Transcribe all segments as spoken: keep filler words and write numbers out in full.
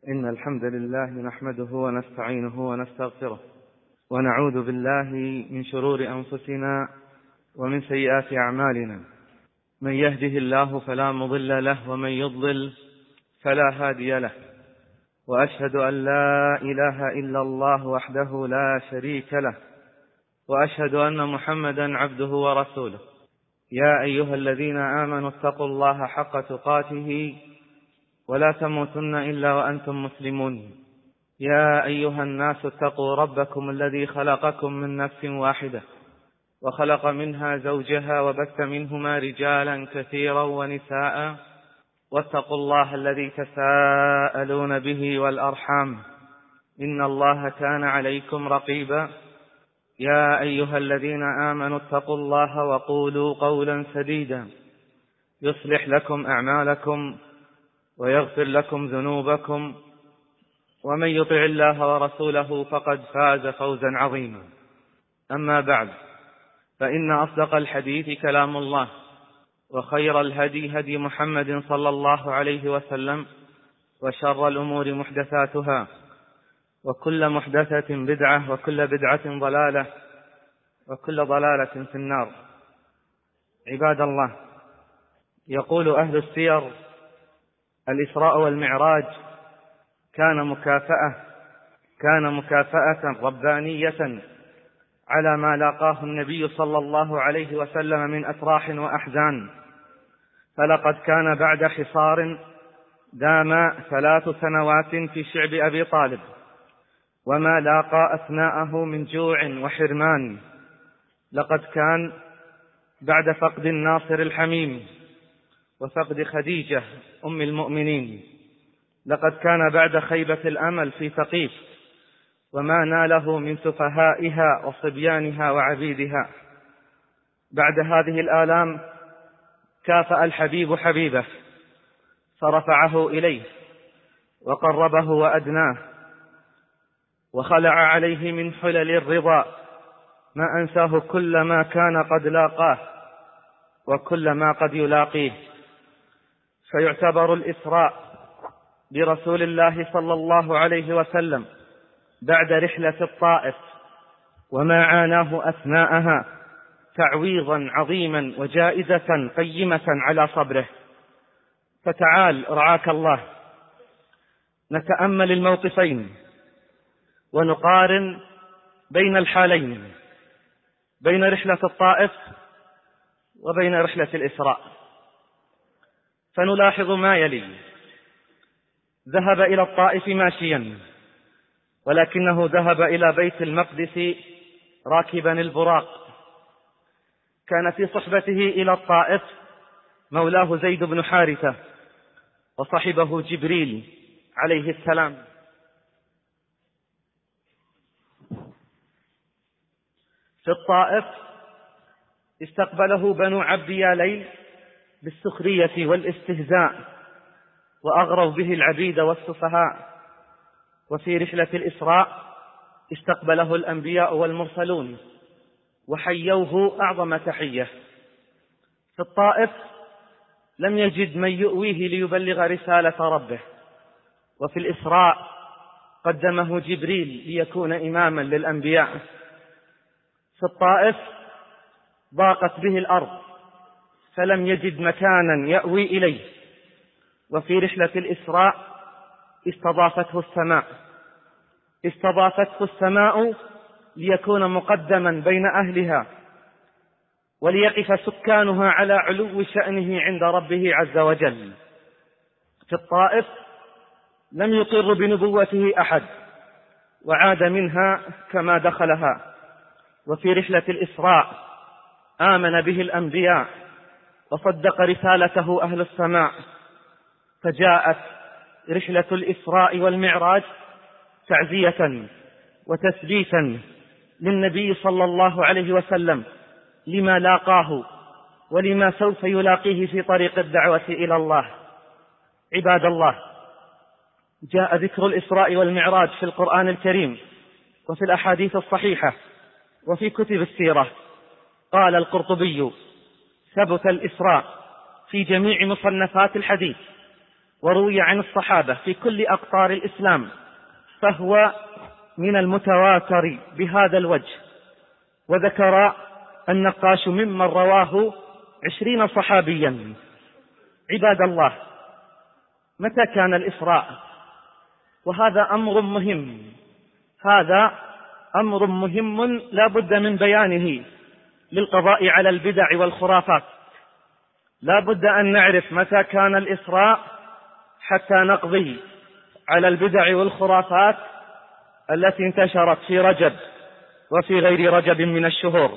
إن الحمد لله نحمده ونستعينه ونستغفره ونعوذ بالله من شرور أنفسنا ومن سيئات أعمالنا. من يهده الله فلا مضل له ومن يضلل فلا هادي له، وأشهد أن لا إله إلا الله وحده لا شريك له، وأشهد أن محمدا عبده ورسوله. يا أيها الذين آمنوا اتقوا الله حق تقاته ولا تموتن إلا وأنتم مسلمون. يا أيها الناس اتقوا ربكم الذي خلقكم من نفس واحدة وخلق منها زوجها وبث منهما رجالا كثيرا ونساء، واتقوا الله الذي تساءلون به والأرحام إن الله كان عليكم رقيبا. يا أيها الذين آمنوا اتقوا الله وقولوا قولا سديدا يصلح لكم أعمالكم ويغفر لكم ذنوبكم، ومن يطع الله ورسوله فقد فاز فوزا عظيما. أما بعد، فإن أصدق الحديث كلام الله، وخير الهدي هدي محمد صلى الله عليه وسلم، وشر الأمور محدثاتها، وكل محدثة بدعة، وكل بدعة ضلالة، وكل ضلالة في النار. عباد الله، يقول أهل السير: الإسراء والمعراج كان مكافأة كان مكافأة ربانية على ما لاقاه النبي صلى الله عليه وسلم من أفراح وأحزان، فلقد كان بعد حصار دام ثلاث سنوات في شعب أبي طالب، وما لاقى أثناءه من جوع وحرمان. لقد كان بعد فقد الناصر الحميم وفقد خديجة أم المؤمنين. لقد كان بعد خيبة الأمل في ثقيف وما ناله من سفهائها وصبيانها وعبيدها. بعد هذه الآلام كافأ الحبيب حبيبه فرفعه إليه وقربه وأدناه، وخلع عليه من حلل الرضا ما أنساه كل ما كان قد لاقاه وكل ما قد يلاقيه. فيعتبر الإسراء برسول الله صلى الله عليه وسلم بعد رحلة الطائف وما عاناه أثناءها تعويضا عظيما وجائزة قيمة على صبره. فتعال رعاك الله نتأمل الموقفين ونقارن بين الحالين، بين رحلة الطائف وبين رحلة الإسراء، فنلاحظ ما يلي: ذهب إلى الطائف ماشيا، ولكنه ذهب إلى بيت المقدس راكبا البراق. كان في صحبته إلى الطائف مولاه زيد بن حارثة، وصحبه جبريل عليه السلام. في الطائف استقبله بنو عبد ياليل بالسخرية والاستهزاء، وأغروا به العبيد والسفهاء. وفي رحلة الإسراء استقبله الأنبياء والمرسلون وحيوه أعظم تحية. في الطائف لم يجد من يؤويه ليبلغ رسالة ربه، وفي الإسراء قدمه جبريل ليكون إماما للأنبياء. في الطائف ضاقت به الأرض فلم يجد مكانا يأوي إليه، وفي رحلة الإسراء استضافته السماء استضافته السماء ليكون مقدما بين أهلها، وليقف سكانها على علو شأنه عند ربه عز وجل. في الطائف لم يقر بنبوته أحد وعاد منها كما دخلها. وفي رحلة الإسراء آمن به الأنبياء وصدق رسالته أهل السماء. فجاءت رحلة الإسراء والمعراج تعزية وتثبيتا للنبي صلى الله عليه وسلم لما لاقاه ولما سوف يلاقيه في طريق الدعوة إلى الله. عباد الله، جاء ذكر الإسراء والمعراج في القرآن الكريم وفي الأحاديث الصحيحة وفي كتب السيرة. قال القرطبي: ثبت الإسراء في جميع مصنفات الحديث وروي عن الصحابة في كل أقطار الإسلام، فهو من المتواتر بهذا الوجه. وذكر النقاش ممن رواه عشرين صحابيا. عباد الله، متى كان الإسراء؟ وهذا أمر مهم، هذا أمر مهم لا بد من بيانه للقضاء على البدع والخرافات. لا بد أن نعرف متى كان الإسراء حتى نقضي على البدع والخرافات التي انتشرت في رجب وفي غير رجب من الشهور.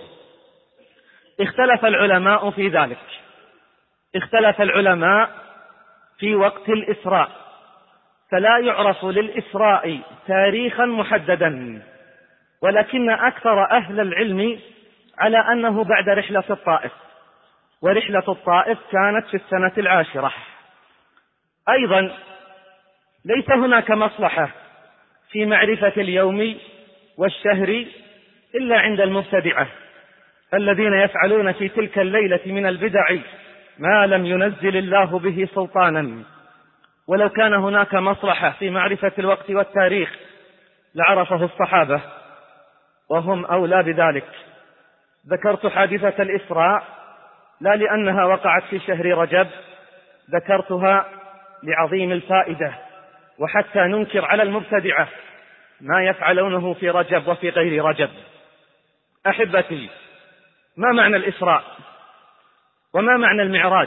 اختلف العلماء في ذلك، اختلف العلماء في وقت الإسراء، فلا يعرف للإسراء تاريخا محددا، ولكن أكثر أهل العلم على أنه بعد رحلة الطائف، ورحلة الطائف كانت في السنة العاشرة. أيضا ليس هناك مصلحة في معرفة اليوم والشهر إلا عند المبتدعة الذين يفعلون في تلك الليلة من البدع ما لم ينزل الله به سلطانا. ولو كان هناك مصلحة في معرفة الوقت والتاريخ لعرفه الصحابة، وهم أولى بذلك. ذكرت حادثة الإسراء لا لأنها وقعت في شهر رجب، ذكرتها لعظيم الفائدة، وحتى ننكر على المبتدعة ما يفعلونه في رجب وفي غير رجب. أحبتي، ما معنى الإسراء وما معنى المعراج؟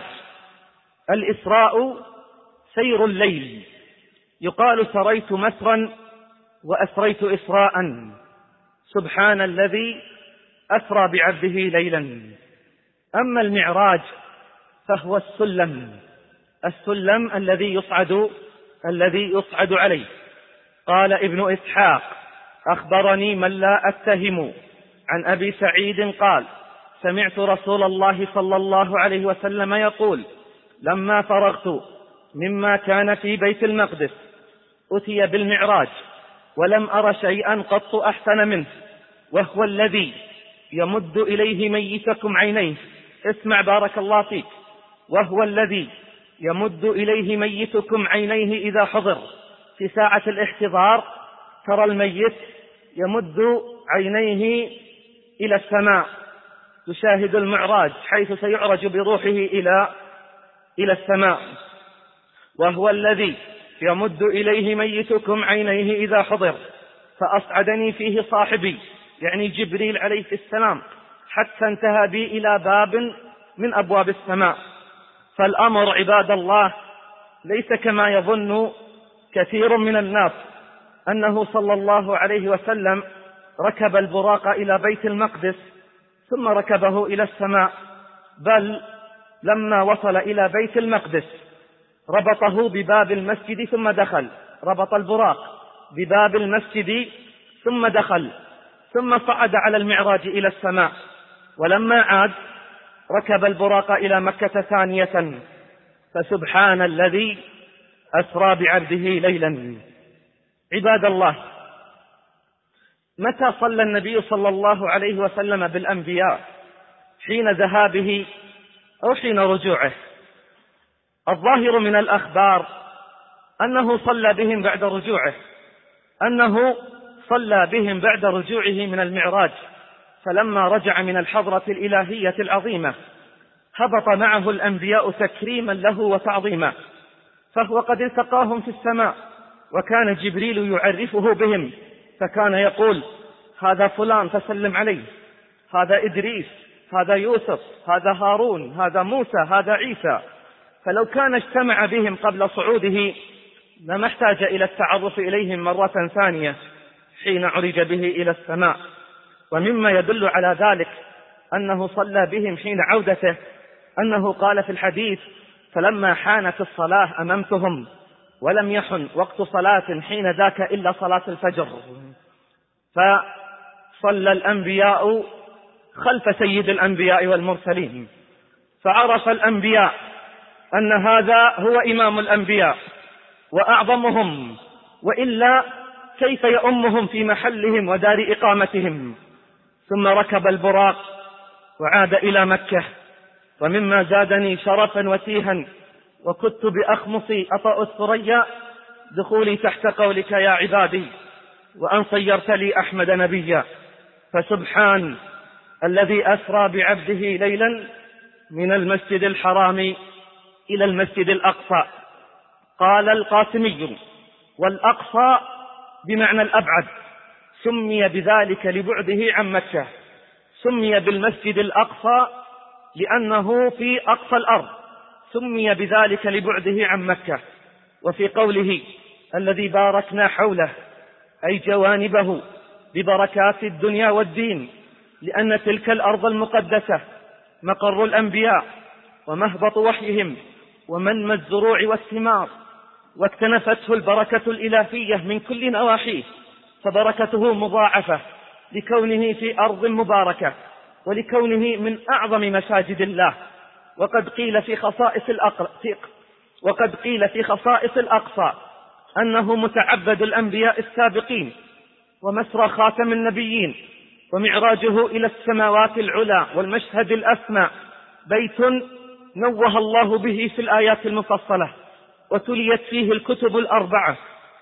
الإسراء سير الليل، يقال سريت مسرا وأسريت إسراء، سبحان الذي أسرى بعبده ليلا. أما المعراج فهو السلم، السلم الذي يصعد الذي يصعد عليه. قال ابن إسحاق: أخبرني من لا أتهم عن أبي سعيد قال: سمعت رسول الله صلى الله عليه وسلم يقول: لما فرغت مما كان في بيت المقدس أتي بالمعراج ولم أر شيئا قط أحسن منه، وهو الذي يمد إليه ميتكم عينيه. اسمع بارك الله فيك. وهو الذي يمد إليه ميتكم عينيه إذا حضر. في ساعة الاحتضار ترى الميت يمد عينيه إلى السماء، تشاهد المعراج حيث سيعرج بروحه إلى إلى السماء. وهو الذي يمد إليه ميتكم عينيه إذا حضر، فأصعدني فيه صاحبي، يعني جبريل عليه السلام، حتى انتهى بي إلى باب من أبواب السماء. فالأمر عباد الله ليس كما يظن كثير من الناس أنه صلى الله عليه وسلم ركب البراق إلى بيت المقدس ثم ركبه إلى السماء، بل لما وصل إلى بيت المقدس ربطه بباب المسجد ثم دخل، ربط البراق بباب المسجد ثم دخل، ثم صعد على المعراج إلى السماء. ولما عاد ركب البراق إلى مكة ثانية. فسبحان الذي أسرى بعبده ليلا. عباد الله، متى صلى النبي صلى الله عليه وسلم بالأنبياء؟ حين ذهابه أو حين رجوعه؟ الظاهر من الأخبار أنه صلى بهم بعد رجوعه، أنه صلى بهم بعد رجوعه من المعراج. فلما رجع من الحضرة الإلهية العظيمة هبط معه الأنبياء تكريما له وتعظيما، فهو قد التقاهم في السماء، وكان جبريل يعرفه بهم، فكان يقول: هذا فلان فسلم عليه، هذا إدريس، هذا يوسف، هذا هارون، هذا موسى، هذا عيسى. فلو كان اجتمع بهم قبل صعوده لما احتاج إلى التعرف إليهم مرة ثانية حين عرج به إلى السماء. ومما يدل على ذلك أنه صلى بهم حين عودته، أنه قال في الحديث: فلما حانت الصلاة أممتهم، ولم يحن وقت صلاة حين ذاك إلا صلاة الفجر. فصلى الأنبياء خلف سيد الأنبياء والمرسلين، فعرف الأنبياء أن هذا هو إمام الأنبياء وأعظمهم، وإلا كيف يؤمهم في محلهم ودار إقامتهم. ثم ركب البراق وعاد إلى مكة. ومما زادني شرفا وتيها وكدت بأخمصي أطأ الثريا دخولي تحت قولك يا عبادي، وأن صيرت لي أحمد نبيا. فسبحان الذي أسرى بعبده ليلا من المسجد الحرام إلى المسجد الأقصى. قال القاسمي: والأقصى بمعنى الأبعد، سمي بذلك لبعده عن مكة، سمي بالمسجد الأقصى لأنه في أقصى الأرض، سمي بذلك لبعده عن مكة. وفي قوله: الذي باركنا حوله، أي جوانبه ببركات الدنيا والدين، لأن تلك الأرض المقدسة مقر الأنبياء ومهبط وحيهم ومنمى الزروع والثمار، واكتنفته البركة الإلهية من كل نواحيه، فبركته مضاعفة لكونه في أرض مباركة ولكونه من أعظم مساجد الله. وقد قيل في خصائص الأقصى وقد قيل في خصائص الأقصى أنه متعبد الأنبياء السابقين ومسرى خاتم النبيين، ومعراجه إلى السماوات العلى والمشهد الأسمى، بيت نوه الله به في الآيات المفصلة وتليت فيه الكتب الأربعة.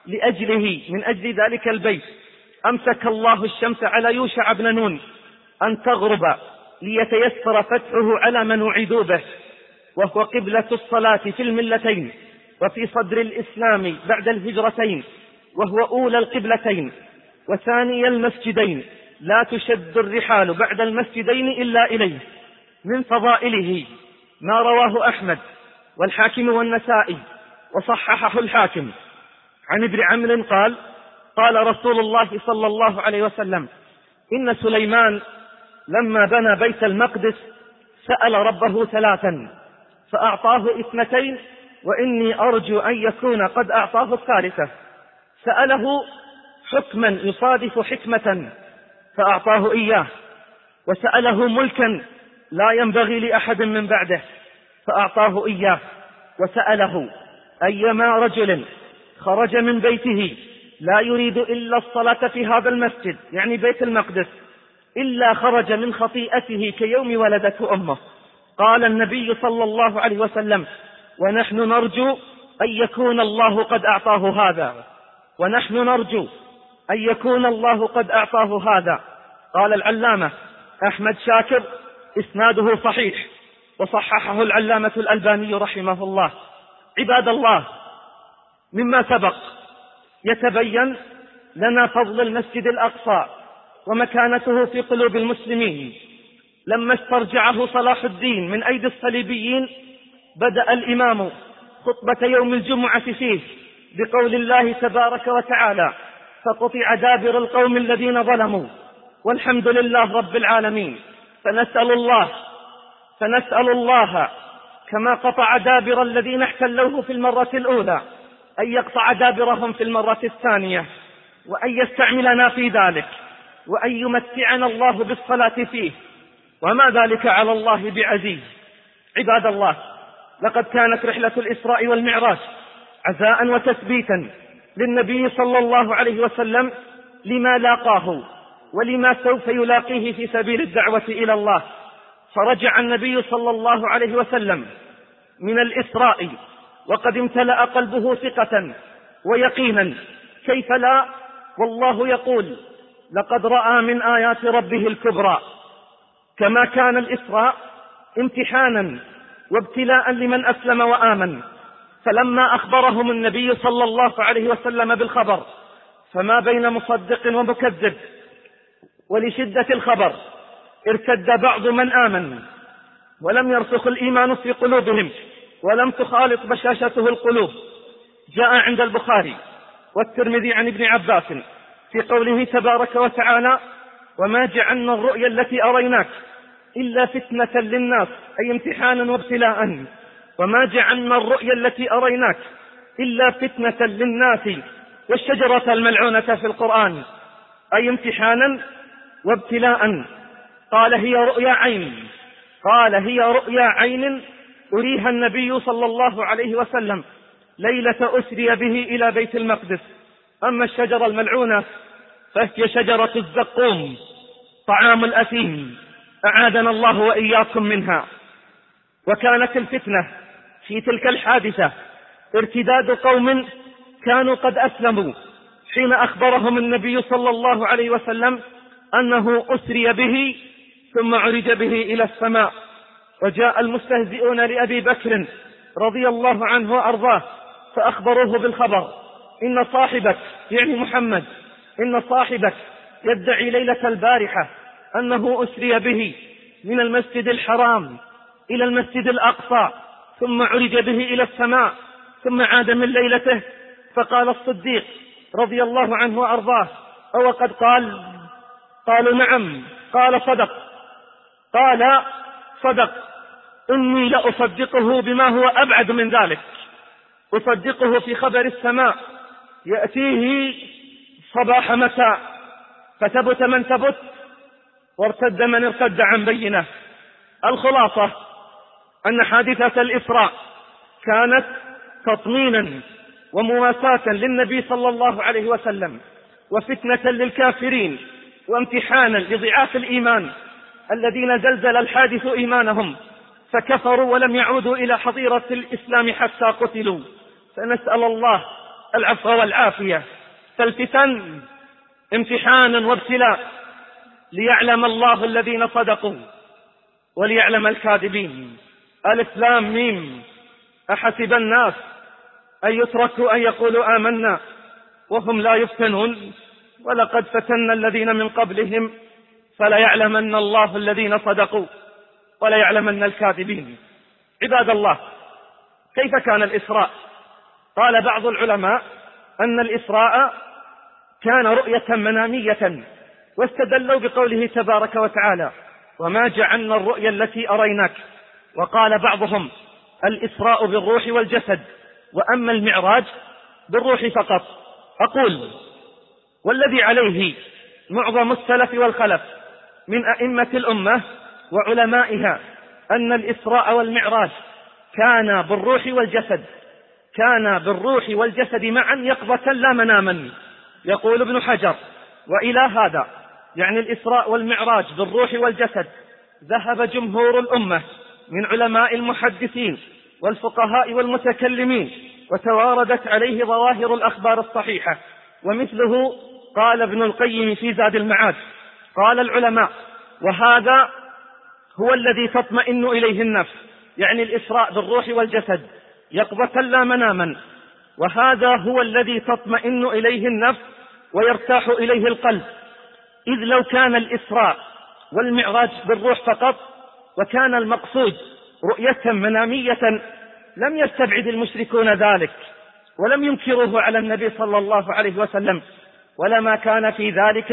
لأجله من أجل ذلك البيت أمسك الله الشمس على يوشع بن نون أن تغرب ليتيسر فتحه على من وعدوا به، وهو قبلة الصلاة في الملتين وفي صدر الإسلام بعد الهجرتين، وهو أولى القبلتين وثاني المسجدين، لا تشد الرحال بعد المسجدين إلا إليه. من فضائله ما رواه أحمد والحاكم والنسائي وصححه الحاكم عن ابن عمرو قال: قال رسول الله صلى الله عليه وسلم: إن سليمان لما بنى بيت المقدس سأل ربه ثلاثا فأعطاه اثنتين، وإني أرجو أن يكون قد أعطاه الثالثة. سأله حكما يصادف حكمة فأعطاه إياه، وسأله ملكا لا ينبغي لأحد من بعده فأعطاه إياه، وسأله أيما رجل خرج من بيته لا يريد إلا الصلاة في هذا المسجد، يعني بيت المقدس، إلا خرج من خطيئته كيوم ولدته أمه. قال النبي صلى الله عليه وسلم: ونحن نرجو أن يكون الله قد أعطاه هذا، ونحن نرجو أن يكون الله قد أعطاه هذا. قال العلامة أحمد شاكر: إسناده صحيح، وصححه العلامة الألباني رحمه الله. عباد الله، مما سبق يتبين لنا فضل المسجد الأقصى ومكانته في قلوب المسلمين. لما استرجعه صلاح الدين من أيدي الصليبيين بدأ الإمام خطبة يوم الجمعة فيه بقول الله تبارك وتعالى: فقطع دابر القوم الذين ظلموا والحمد لله رب العالمين. فنسأل الله فنسأل الله كما قطع دابر الذين احتلوه في المرة الأولى أن يقطع دابرهم في المرة الثانية، وأن يستعملنا في ذلك، وأن يمتعنا الله بالصلاة فيه، وما ذلك على الله بعزيز. عباد الله، لقد كانت رحلة الإسراء والمعراج عزاء وتثبيتا للنبي صلى الله عليه وسلم لما لاقاه ولما سوف يلاقيه في سبيل الدعوة إلى الله. فرجع النبي صلى الله عليه وسلم من الإسراء وقد امتلأ قلبه ثقة ويقينا، كيف لا، والله يقول: لقد رأى من آيات ربه الكبرى. كما كان الإسراء امتحانا وابتلاء لمن أسلم وآمن، فلما أخبرهم النبي صلى الله عليه وسلم بالخبر فما بين مصدق ومكذب، ولشدة الخبر ارتد بعض من آمن ولم يرسخ الإيمان في قلوبهم ولم تخالط بشاشته القلوب. جاء عند البخاري والترمذي عن ابن عباس في قوله تبارك وتعالى: وما جعلنا الرؤيا التي أريناك إلا فتنة للناس، أي امتحانا وابتلاء. وما جعلنا الرؤيا التي أريناك إلا فتنة للناس والشجرة الملعونة في القرآن، أي امتحانا وابتلاء. قال هي رؤيا عين قال هي رؤيا عين أريها النبي صلى الله عليه وسلم ليلة أسري به إلى بيت المقدس. أما الشجرة الملعونة فهي شجرة الزقوم طعام الأثيم، أعاذنا الله وإياكم منها. وكانت الفتنة في تلك الحادثة ارتداد قوم كانوا قد أسلموا حين أخبرهم النبي صلى الله عليه وسلم أنه أسري به ثم عرج به إلى السماء. وجاء المستهزئون لأبي بكر رضي الله عنه وأرضاه فأخبروه بالخبر: إن صاحبك، يعني محمد، إن صاحبك يدعي ليلة البارحة أنه أسري به من المسجد الحرام إلى المسجد الأقصى ثم عرج به إلى السماء ثم عاد من ليلته. فقال الصديق رضي الله عنه وأرضاه: أو قد قال؟ قالوا: نعم. قال: صدق. قال: صدق. إني لأصدقه بما هو أبعد من ذلك، أصدقه في خبر السماء يأتيه صباح مساء، فتبت من تبت وارتد من ارتد عن بينه. الخلاصة أن حادثة الإسراء كانت تطمينا ومواساة للنبي صلى الله عليه وسلم، وفتنة للكافرين، وامتحانا لضعاف الإيمان الذين زلزل الحادث إيمانهم فكفروا ولم يعودوا إلى حظيرة الإسلام حتى قتلوا. فنسأل الله العفو والعافية. فالفتن امتحانا وابتلاء ليعلم الله الذين صدقوا وليعلم الكاذبين. ألف لام ميم. أحسب الناس أن يتركوا أن يقولوا آمنا وهم لا يفتنون، ولقد فتنا الذين من قبلهم فليعلمن الله الذين صدقوا وليعلمن الكاذبين. عباد الله، كيف كان الإسراء؟ قال بعض العلماء أن الإسراء كان رؤية منامية، واستدلوا بقوله تبارك وتعالى: وما جعلنا الرؤيا التي أريناك. وقال بعضهم: الإسراء بالروح والجسد، وأما المعراج بالروح فقط. أقول: والذي عليه معظم السلف والخلف من أئمة الأمة وعلمائها أن الإسراء والمعراج كان بالروح والجسد، كان بالروح والجسد معا يقظة لا مناما. يقول ابن حجر: وإلى هذا، يعني الإسراء والمعراج بالروح والجسد، ذهب جمهور الأمة من علماء المحدثين والفقهاء والمتكلمين، وتواردت عليه ظواهر الأخبار الصحيحة. ومثله قال ابن القيم في زاد المعاد. قال العلماء: وهذا هو الذي تطمئن إليه النفس، يعني الإسراء بالروح والجسد يقظة لا مناما، وهذا هو الذي تطمئن إليه النفس ويرتاح إليه القلب. إذ لو كان الإسراء والمعراج بالروح فقط وكان المقصود رؤية منامية لم يستبعد المشركون ذلك ولم ينكروه على النبي صلى الله عليه وسلم، ولما كان في ذلك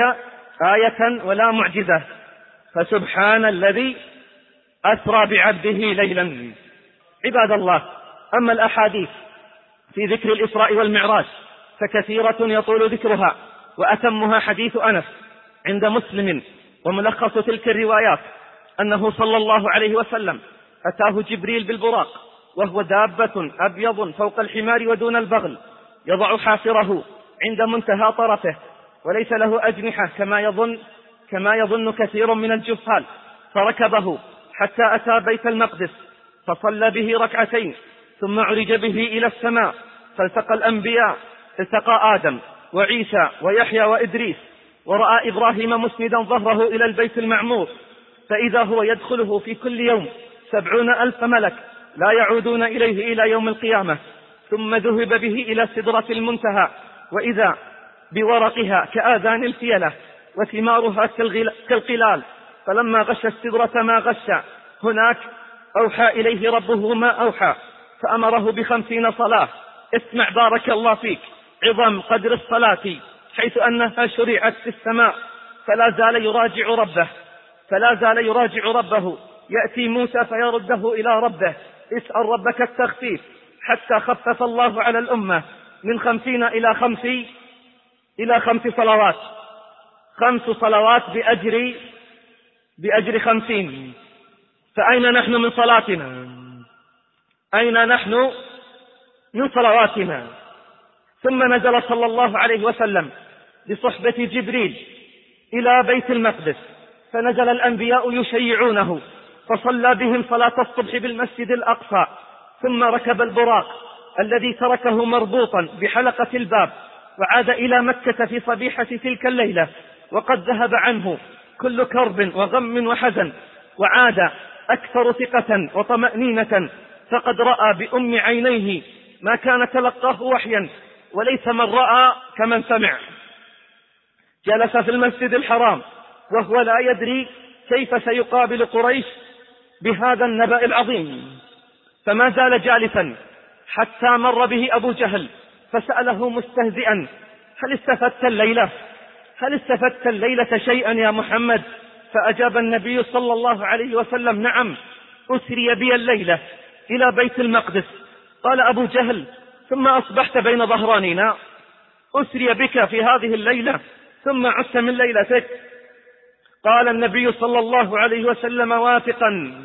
آية ولا معجزة. فسبحان الذي أسرى بعبده ليلا. عباد الله، أما الأحاديث في ذكر الإسراء والمعراج فكثيرة يطول ذكرها، وأتمها حديث أنس عند مسلم. وملخص تلك الروايات أنه صلى الله عليه وسلم أتاه جبريل بالبراق، وهو دابة أبيض فوق الحمار ودون البغل، يضع حافره عند منتهى طرفه، وليس له أجنحة كما يظن كما يظن كثير من الجهال. فركبه حتى أتى بيت المقدس فصلى به ركعتين، ثم عرج به إلى السماء فالتقى الأنبياء، التقى آدم وعيسى ويحيى وإدريس، ورأى إبراهيم مسندا ظهره إلى البيت المعمور، فإذا هو يدخله في كل يوم سبعون ألف ملك لا يعودون إليه إلى يوم القيامة. ثم ذهب به إلى سدرة المنتهى، وإذا بورقها كآذان الفيلة وثمارها كالقلال، فلما غش السدرة ما غش، هناك أوحى إليه ربه ما أوحى، فأمره بخمسين صلاة. اسمع بارك الله فيك عظم قدر الصلاة، حيث أنها شرعت في السماء، فلا زال يراجع ربه فلا زال يراجع ربه يأتي موسى فيرده إلى ربه: اسأل ربك التخفيف، حتى خفف الله على الأمة من خمسين إلى خمس إلى خمس صلوات خمس صلوات بأجر بأجر خمسين. فأين نحن من صلاتنا؟ أين نحن من صلواتنا؟ ثم نزل صلى الله عليه وسلم بصحبة جبريل إلى بيت المقدس، فنزل الأنبياء يشيعونه، فصلى بهم صلاة الصبح بالمسجد الأقصى، ثم ركب البراق الذي تركه مربوطا بحلقة الباب، وعاد إلى مكة في صبيحة تلك الليلة وقد ذهب عنه كل كرب وغم وحزن، وعاد أكثر ثقة وطمأنينة، فقد رأى بأم عينيه ما كان تلقاه وحيا، وليس من رأى كمن سمع. جلس في المسجد الحرام وهو لا يدري كيف سيقابل قريش بهذا النبأ العظيم، فما زال جالسا حتى مر به أبو جهل فسأله مستهزئا: هل استفدت الليلة؟ هل استفدت الليلة شيئا يا محمد؟ فأجاب النبي صلى الله عليه وسلم: نعم، أسري بي الليلة إلى بيت المقدس. قال أبو جهل: ثم أصبحت بين ظهرانينا؟ أسري بك في هذه الليلة ثم عدت من ليلتك؟ قال النبي صلى الله عليه وسلم واثقا: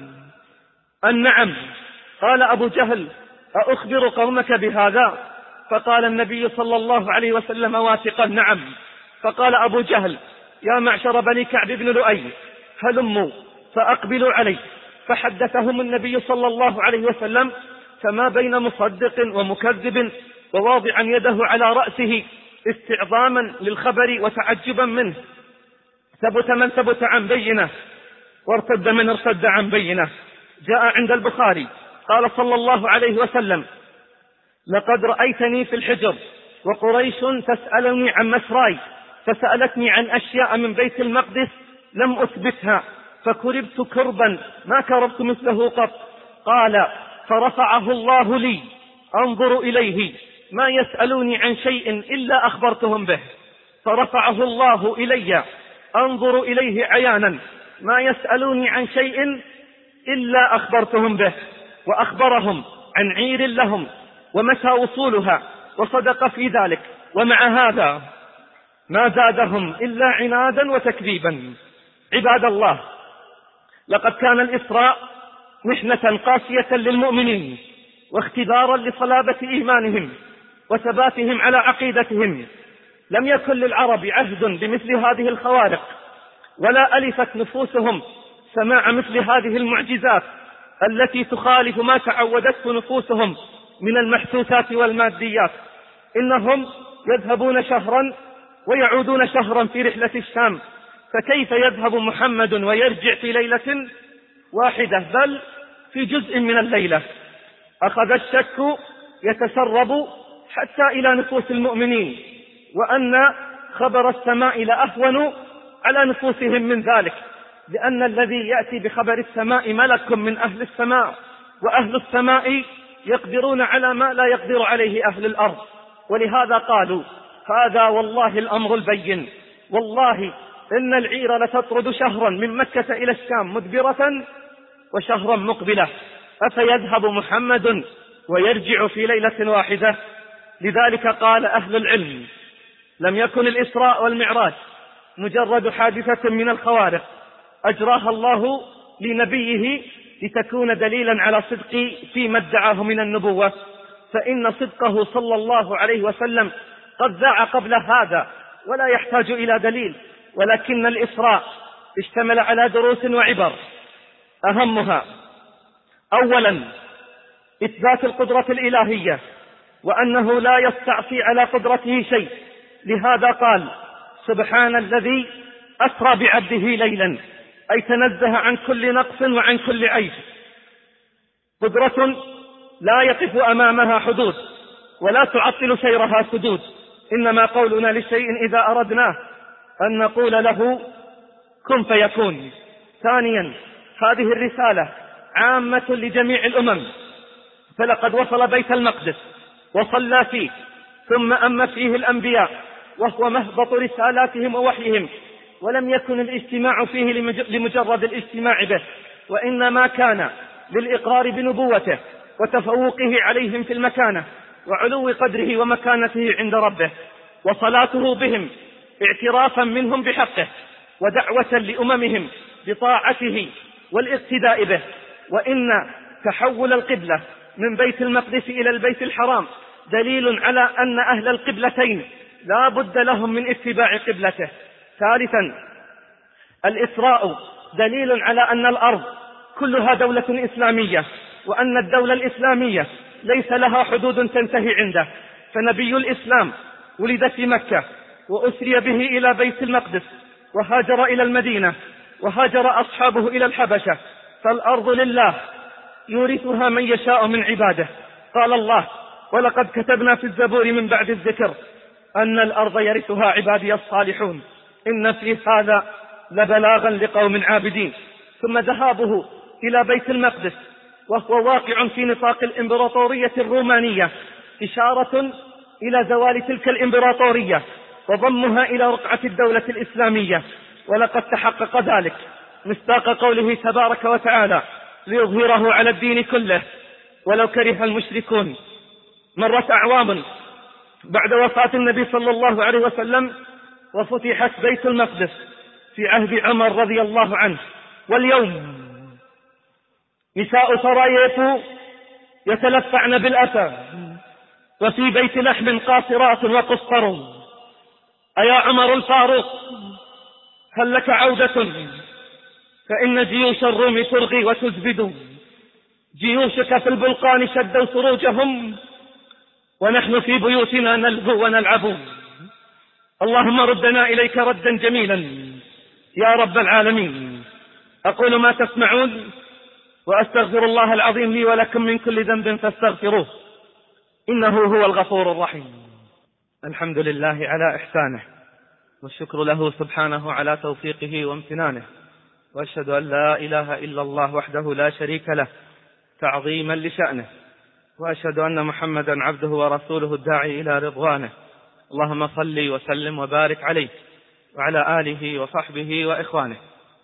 أن نعم. قال أبو جهل: أخبر قومك بهذا؟ فقال النبي صلى الله عليه وسلم واثقا: نعم. فقال أبو جهل: يا معشر بني كعب بن لؤي، هلموا فأقبلوا علي. فحدثهم النبي صلى الله عليه وسلم، فما بين مصدق ومكذب وواضعا يده على رأسه استعظاما للخبر وتعجبا منه. ثبت من ثبت عن بينه، وارتد من ارتد عن بينه. جاء عند البخاري قال صلى الله عليه وسلم: لقد رأيتني في الحجر وقريش تسألني عن مسراي، فسألتني عن أشياء من بيت المقدس لم أثبتها، فكربت كربا ما كربت مثله قط. قال: فرفعه الله لي أنظر إليه، ما يسألوني عن شيء إلا أخبرتهم به. فرفعه الله إلي أنظر إليه عيانا، ما يسألوني عن شيء إلا أخبرتهم به. وأخبرهم عن عير لهم ومتى وصولها، وصدق في ذلك. ومع هذا ما زادهم إلا عنادا وتكذيبا. عباد الله، لقد كان الإسراء محنة قاسية للمؤمنين، واختبارا لصلابة إيمانهم وثباتهم على عقيدتهم. لم يكن للعرب عهد بمثل هذه الخوارق، ولا ألفت نفوسهم سماع مثل هذه المعجزات التي تخالف ما تعودته نفوسهم من المحسوسات والماديات. إنهم يذهبون شهرا ويعودون شهرا في رحلة الشام، فكيف يذهب محمد ويرجع في ليلة واحدة، بل في جزء من الليلة؟ أخذ الشك يتسرب حتى إلى نفوس المؤمنين، وأن خبر السماء لأهون على نفوسهم من ذلك، لأن الذي يأتي بخبر السماء ملك من أهل السماء، وأهل السماء يقدرون على ما لا يقدر عليه أهل الأرض. ولهذا قالوا: هذا والله الأمر البين، والله إن العير لتطرد شهرا من مكة إلى الشام مدبرة وشهرا مقبلة، أفيذهب محمد ويرجع في ليلة واحدة؟ لذلك قال أهل العلم: لم يكن الإسراء والمعراج مجرد حادثة من الخوارق أجراها الله لنبيه لتكون دليلا على صدق فيما ادعاه من النبوة، فإن صدقه صلى الله عليه وسلم قد ذاع قبل هذا ولا يحتاج إلى دليل. ولكن الإسراء اشتمل على دروس وعبر، أهمها: أولا إثبات القدرة الإلهية، وأنه لا يستعصي على قدرته شيء. لهذا قال: سبحان الذي أسرى بعبده ليلا، أي تنزه عن كل نقص وعن كل عيب. قدرة لا يقف أمامها حدود، ولا تعطل سيرها سدود، إنما قولنا لشيء إذا أردناه أن نقول له كن فيكون. ثانيا، هذه الرسالة عامة لجميع الأمم، فلقد وصل بيت المقدس وصلى فيه، ثم أم فيه الأنبياء، وهو مهبط رسالاتهم ووحيهم، ولم يكن الاجتماع فيه لمجرد الاجتماع به، وإنما كان للإقرار بنبوته وتفوقه عليهم في المكانة وعلو قدره ومكانته عند ربه، وصلاته بهم اعترافا منهم بحقه، ودعوة لأممهم بطاعته والاقتداء به. وإن تحول القبلة من بيت المقدس إلى البيت الحرام دليل على أن أهل القبلتين لا بد لهم من اتباع قبلته. ثالثا، الإسراء دليل على أن الأرض كلها دولة إسلامية، وأن الدولة الإسلامية ليس لها حدود تنتهي عنده، فنبي الإسلام ولد في مكة وأسري به إلى بيت المقدس وهاجر إلى المدينة وهاجر أصحابه إلى الحبشة، فالأرض لله يورثها من يشاء من عباده. قال الله: ولقد كتبنا في الزبور من بعد الذكر أن الأرض يرثها عبادي الصالحون، إن في هذا لبلاغا لقوم عابدين. ثم ذهابه إلى بيت المقدس وهو واقع في نطاق الإمبراطورية الرومانية إشارة إلى زوال تلك الإمبراطورية وضمها إلى رقعة الدولة الإسلامية، ولقد تحقق ذلك مصداق قوله تبارك وتعالى: ليظهره على الدين كله ولو كره المشركون. مرت أعوام بعد وفاة النبي صلى الله عليه وسلم وفتحت بيت المقدس في عهد عمر رضي الله عنه، واليوم نساء سراييف يتلفعن بالأسى وفي بيت لحم قاصرات وقصر. أيا عمر الفاروق، هل لك عودة؟ فإن جيوش الروم ترغي وتزبد، جيوشك في البلقان شدوا سروجهم ونحن في بيوتنا نلهو ونلعب. اللهم ردنا إليك ردا جميلا يا رب العالمين. أقول ما تسمعون وأستغفر الله العظيم لي ولكم من كل ذنب فاستغفروه إنه هو الغفور الرحيم. الحمد لله على إحسانه، والشكر له سبحانه على توفيقه وامتنانه، وأشهد أن لا إله إلا الله وحده لا شريك له تعظيما لشأنه، وأشهد أن محمدا عبده ورسوله الداعي إلى رضوانه. اللهم صل وسلم وبارك عليه وعلى آله وصحبه وإخوانه.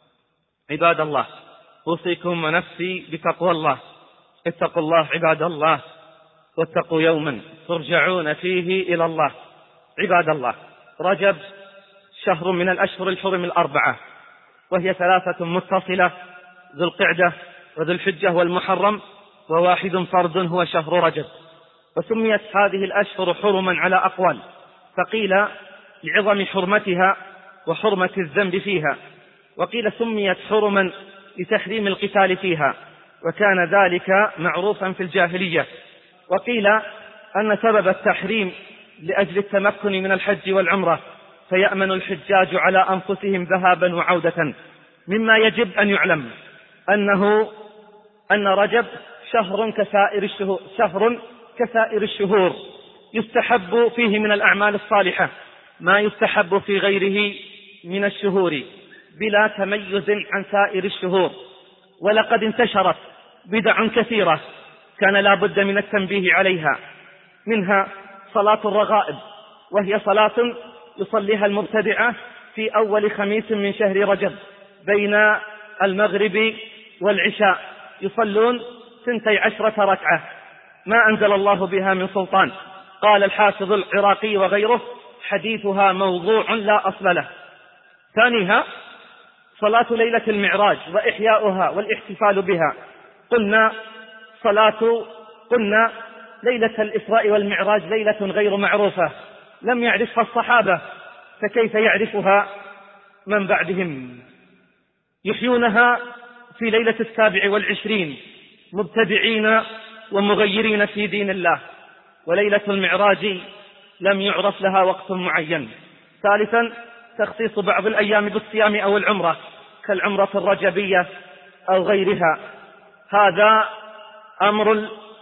عباد الله، أوصيكم ونفسي بتقوى الله. اتقوا الله عباد الله، واتقوا يوما ترجعون فيه إلى الله. عباد الله، رجب شهر من الأشهر الحرم الأربعة، وهي ثلاثة متصلة: ذو القعدة وذو الحجة والمحرم، وواحد فرد هو شهر رجب. وسميت هذه الأشهر حرما على أقوال، فقيل لعظم حرمتها وحرمة الذنب فيها، وقيل سميت حرما لتحريم القتال فيها، وكان ذلك معروفا في الجاهلية. وقيل أن سبب التحريم لأجل التمكن من الحج والعمرة، فيأمن الحجاج على أنفسهم ذهابا وعودة. مما يجب أن يعلم أنه أن رجب شهر كسائر الشهور, شهر كسائر الشهور يستحب فيه من الأعمال الصالحة ما يستحب في غيره من الشهور بلا تميز عن سائر الشهور. ولقد انتشرت بدع كثيرة كان لا بد من التنبيه عليها، منها صلاة الرغائب، وهي صلاة يصليها المبتدعة في أول خميس من شهر رجب بين المغرب والعشاء، يصلون ثنتي عشرة ركعة ما أنزل الله بها من سلطان. قال الحافظ العراقي وغيره: حديثها موضوع لا أصل له. ثانيها صلاة ليلة المعراج وإحياؤها والاحتفال بها. قلنا صلاة قلنا ليلة الإسراء والمعراج ليلة غير معروفة، لم يعرفها الصحابة، فكيف يعرفها من بعدهم؟ يحيونها في ليلة السابع والعشرين مبتدعين ومغيرين في دين الله، وليلة المعراج لم يعرف لها وقت معين. ثالثا تخصيص بعض الأيام بالصيام أو العمرة كالعمرة الرجبية أو غيرها، هذا أمر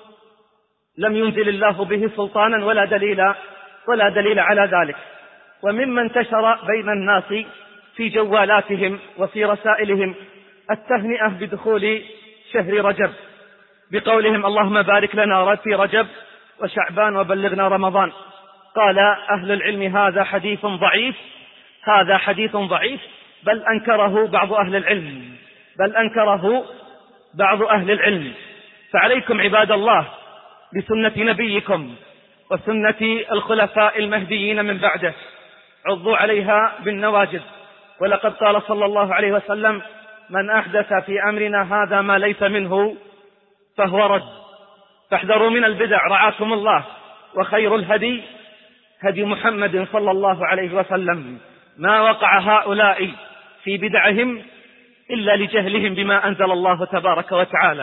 لم ينزل الله به سلطانا ولا دليل ولا دليل على ذلك. ومما انتشر بين الناس في جوالاتهم وفي رسائلهم التهنئة بدخول شهر رجب بقولهم: اللهم بارك لنا في رجب وشعبان وبلغنا رمضان. قال أهل العلم: هذا حديث ضعيف، هذا حديث ضعيف، بل أنكره بعض أهل العلم بل أنكره بعض أهل العلم. فعليكم عباد الله بسنة نبيكم وسنة الخلفاء المهديين من بعده، عضوا عليها بالنواجذ. ولقد قال صلى الله عليه وسلم: من أحدث في أمرنا هذا ما ليس منه فهو رد. فاحذروا من البدع رعاكم الله، وخير الهدي هدي محمد صلى الله عليه وسلم. ما وقع هؤلاء في بدعهم إلا لجهلهم بما أنزل الله تبارك وتعالى،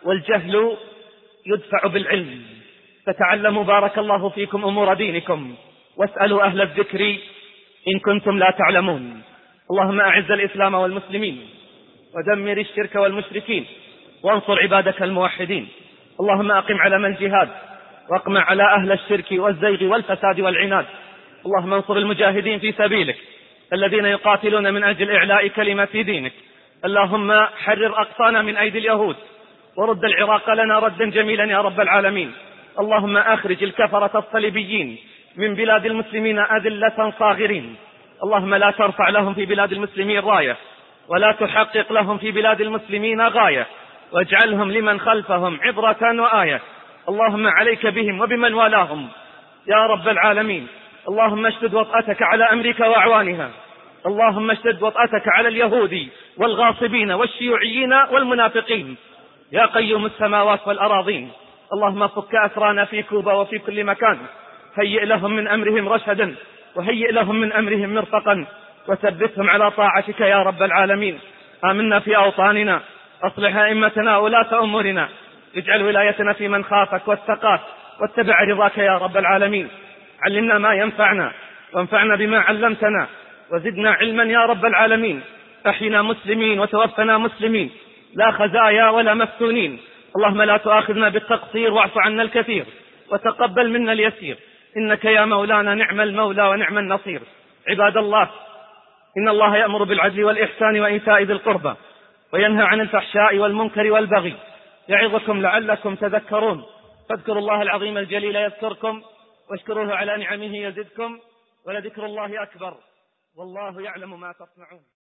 والجهل يدفع بالعلم. فتعلموا بارك الله فيكم أمور دينكم، واسألوا أهل الذكر إن كنتم لا تعلمون. اللهم أعز الإسلام والمسلمين، ودمر الشرك والمشركين، وانصر عبادك الموحدين. اللهم أقم علم الجهاد، واقمع على أهل الشرك والزيغ والفساد والعناد. اللهم انصر المجاهدين في سبيلك الذين يقاتلون من أجل إعلاء كلمة دينك. اللهم حرر أقصانا من أيدي اليهود، ورد العراق لنا ردا جميلا يا رب العالمين. اللهم أخرج الكفرة الصليبيين من بلاد المسلمين أذلة صاغرين. اللهم لا ترفع لهم في بلاد المسلمين راية، ولا تحقق لهم في بلاد المسلمين غاية، واجعلهم لمن خلفهم عبرة وآية. اللهم عليك بهم وبمن والاهم يا رب العالمين. اللهم اشدد وطأتك على أمريكا وأعوانها. اللهم اشدد وطأتك على اليهود والغاصبين والشيوعيين والمنافقين يا قيوم السماوات والأراضين. اللهم فك أسرانا في كوبا وفي كل مكان، هيئ لهم من أمرهم رشدا، وهيئ لهم من أمرهم مرفقا، وثبتهم على طاعتك يا رب العالمين. آمنا في أوطاننا، أصلح أئمتنا ولاة أمورنا، اجعل ولايتنا في من خافك واتقاك واتبع رضاك يا رب العالمين. علمنا ما ينفعنا، وانفعنا بما علمتنا، وزدنا علما يا رب العالمين. أحينا مسلمين وتوفنا مسلمين، لا خزايا ولا مفتونين. اللهم لا تؤاخذنا بالتقصير، واعف عنا الكثير، وتقبل منا اليسير، إنك يا مولانا نعم المولى ونعم النصير. عباد الله، إن الله يأمر بالعدل والإحسان وإيتاء ذي القربى، وينهى عن الفحشاء والمنكر والبغي، يعظكم لعلكم تذكرون. فاذكروا الله العظيم الجليل يذكركم، واشكروه على نعمه يزدكم، ولذكر الله أكبر، والله يعلم ما تصنعون.